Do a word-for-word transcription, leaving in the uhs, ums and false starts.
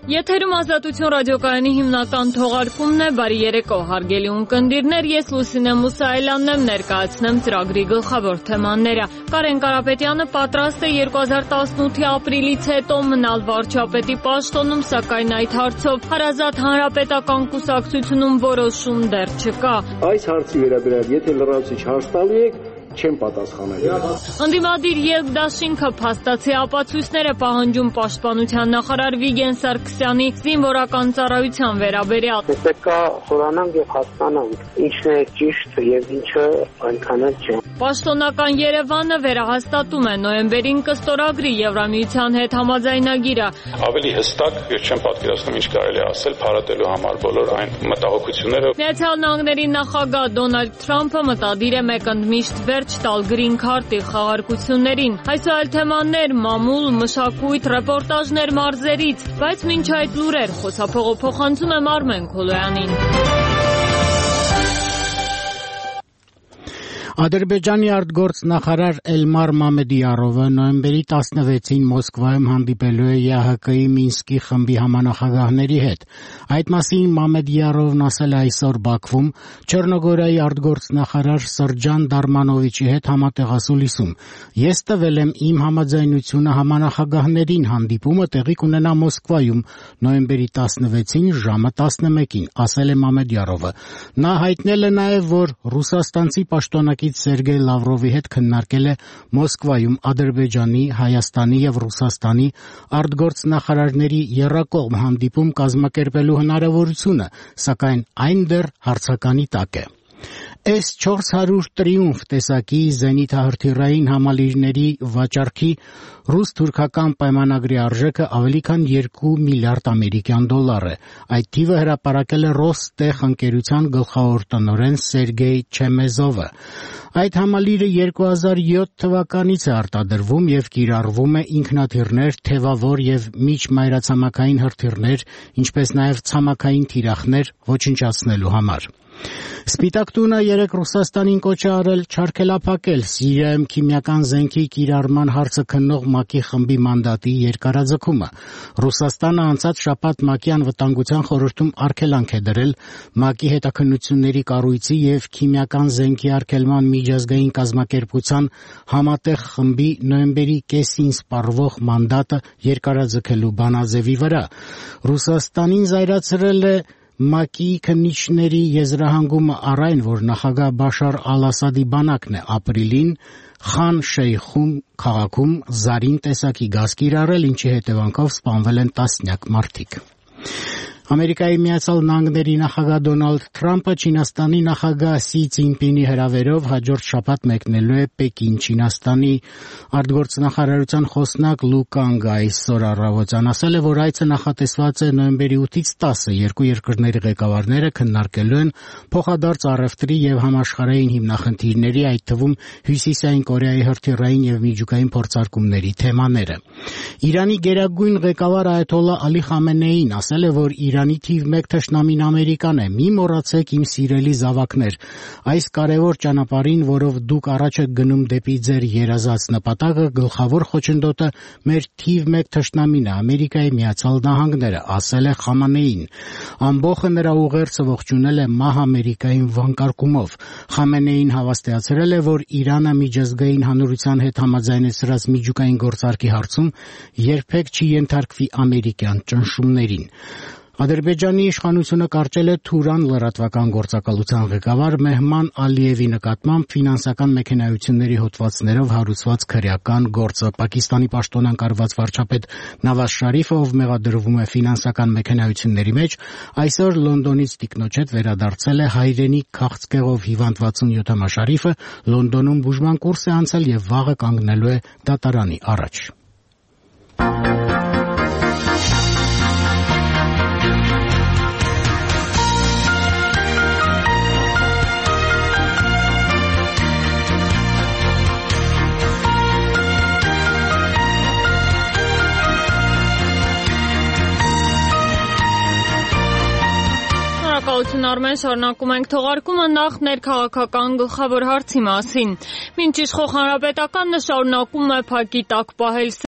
Եթերում Ազատություն ռադիոկայանի հիմնական թողարկումն է, բարի երեկո, հարգելի ունկնդիրներ, ես Լուսինե Մուսայելյանն եմ, ներկայացնեմ ծրագրի գլխավոր թեմաները։ Կարեն Կարապետյանը պատրաստ է երկու հազար տասնութի ապրիլից հետո մնալ վարչապետի պաշտոնում, սակայն այդ հարցով հարազատ հանրապետական կուսակցությունում որոշում դեռ չկա։ Այս հարցի վերաբերյալ, եթե լրացուցիչ հարց տալու եք, չեմ պատասխանել։ Ընդդիմադիր երկդաշինքը փաստացի ապացույցներ է պահանջում պաշտպանության նախարար Վիգեն Սարգսյանի զինվորական ծառայության վերաբերյալ։ Պետք է խորանանք եւ հասկանանք ինչն է ճիշտ եւ ինչը այնքան էլ չէ։ Պաշտոնական Երևանը վերահաստատում է նոյեմբերին կստորագրի Եվրամիության հետ համաձայնագիրը։ Ավելի հստակ ես չեմ պատկերացնում ինչ կարելի է ասել փառատելու համար բոլոր այն մտահոգությունները։ Միացյալ Նահանգների նախագահ Դոնալդ Թրամփը մտադիր է մեկընդմիշտ վերջ տալ գրին քարտի խաղարկություններին։ Այսօր թեմաներ, մամուլ, մշակույթ, ռեպորտաժներ մարզերից, բայց մինչ այդ լուրեր խոսափողը փոխանցում եմ Արմեն Քոլոյանին։ Ադրբեջանի արտգործնախարար Էլմար Մամեդիարովը նոյեմբերի տասնվեցին Մոսկվայում հանդիպելու է ԵԱՀԿ-ի Մինսկի խմբի համանախագահների հետ։ Այդ մասին Մամեդիարովն ասել է այսօր Բաքվում Չեռնոգորիայի արտգործնախարար Սրջան Դարմանովիչի հետ համատեղասուլիսում։ Ես տվել եմ իմ համաձայնությունը համանախագահներին, հանդիպումը տեղի կունենա Մոսկվայում նոյեմբերի տասնվեցին ժամը տասնմեկին, ասել է Մամեդիարովը։ Նա հայտնել է նաև, որ ռուսաստանցի պաշտոնակի Սերգեյ Լավրովի հետ քննարկել է Մոսկվայում Ադրբեջանի, Հայաստանի եւ Ռուսաստանի արտգործնախարարների եռակողմ հանդիպում կազմակերպելու հնարավորությունը, սակայն այն դեռ հարցականի տակ է։ Էս չորս հարյուր Տրիումֆ տեսակի զենիթահրթիռային համալիրների վաճառքի ռուս-թուրքական պայմանագրի արժեքը ավելի քան երկու միլիարդ ամերիկյան դոլար է։ Այդ թիվը հրապարակել է Ռոստեխ ընկերության գլխավոր տնօրեն Սերգեյ Չեմեզովը։ Այդ համալիրը երկու հազար յոթ թվականից է արտադրվում եւ կիրառվում է ինքնաթիռներ, թևավոր եւ միջմայրացամաքային հրթիռներ, ինչպես նաեւ ցամաքային թիրախներ ոչնչացնելու համար։ Սպիտակ տունը երեկ Ռուսաստանին կոչ է արել չարգելափակել Սիրիայում քիմիական զենքի կիրառման հարցը քննող ՄԱԿ-ի խմբի մանդատի երկարաձգումը։ Ռուսաստանը անցած շաբաթ ՄԱԿ-ի անվտանգության խորհրդում արգելանք է դրել ՄԱԿ-ի հետաքննությունների կառույցի եւ քիմիական զենքի արգելման միջազգային կազմակերպության համատեղ խմբի նոյեմբերի կեսին սպառվող մանդատը երկարաձգելու բանաձևի վրա։ Ռուսաստանին զայրացրել է ՄԱԿ-ի քննիչների եզրահանգումը առ այն, որ նախագահ Բաշար Ալ-Ասադի բանակն է ապրիլին Խան Շեյխում քաղաքում զարին տեսակի գազ կիրառել, ինչի հետևանքով սպանվել են տասնյակ մարդիկ։ Ամերիկայի Միացյալ Նահանգների նախագահ Դոնալդ Թրամփը Չինաստանի նախագահ Սի Ցզինպինի հրավերով հաջորդ շաբաթ մեկնելու է Պեկին։ Չինաստանի արտգործնախարարության խոսնակ Լու Կանգը այսօր առավոտյան ասել է, որ այցը նախատեսված է նոյեմբերի ութից տասը։ Երկու երկրների ղեկավարները քննարկելու են փոխադարձ առևտրի եւ համաշխարհային հիմնախնդիրների, այդ թվում Հյուսիսային Կորեայի հրթիռային եւ միջուկային փորձարկումների թեմաները։ Իրանի գերագույն ղեկավար Այաթոլլահ Ալի Խամենեին ասել է, որ Իրանի թիվ մեկ թշնամին Ամերիկան է։ Մի մոռացեք իմ սիրելի զավակներ, այս կարևոր ճանապարհին, որով դուք առաջ եք գնում դեպի ձեր երազած նպատակը, գլխավոր խոչընդոտը մեր թիվ մեկ թշնամին է, Ամերիկայի Միացյալ Նահանգները, ասել է Խամենեին։ Ամբողջը նրա ուղերձը ողջունել է մահ Ամերիկային վանկարկումով։ Խամենեին հավաստիացրել է, որ Իրանը միջազգային հանրության հետ համաձայնեցրած միջուկային գործարքի հարցում երբեք չի ենթարկվի ամերիկյան ճնշումներին։ Ադրբեջանի իշխանությունը կարճել է Թուրան լրատվական գործակալության ղեկավար Մեհման Ալիևի նկատմամբ ֆինանսական մեքենայությունների հոդվածներով հարուցված քրեական գործը։ Պակիստանի պաշտոնան կարգված վարչապետ Նավազ Շարիֆը, ով մեղադրվում է ֆինանսական մեքենայությունների մեջ, այսօր Լոնդոնից տիկնոջ հետ վերադարձել է հայրենի քաղցկեղով հիվանդվեցուն յոթամաշարիֆը, Լոնդոնում բուժման կուրս է անցել եւ վաղը կանգնելու է դատարանի առաջ։ Շնորհակալություն Արմեն, շարունակում ենք թողարկումը նախ ներքաղաքական գլխավոր հարցի մասին։ Մինչ իշխող հանրապետականը շարունակում է փակի տակ պահել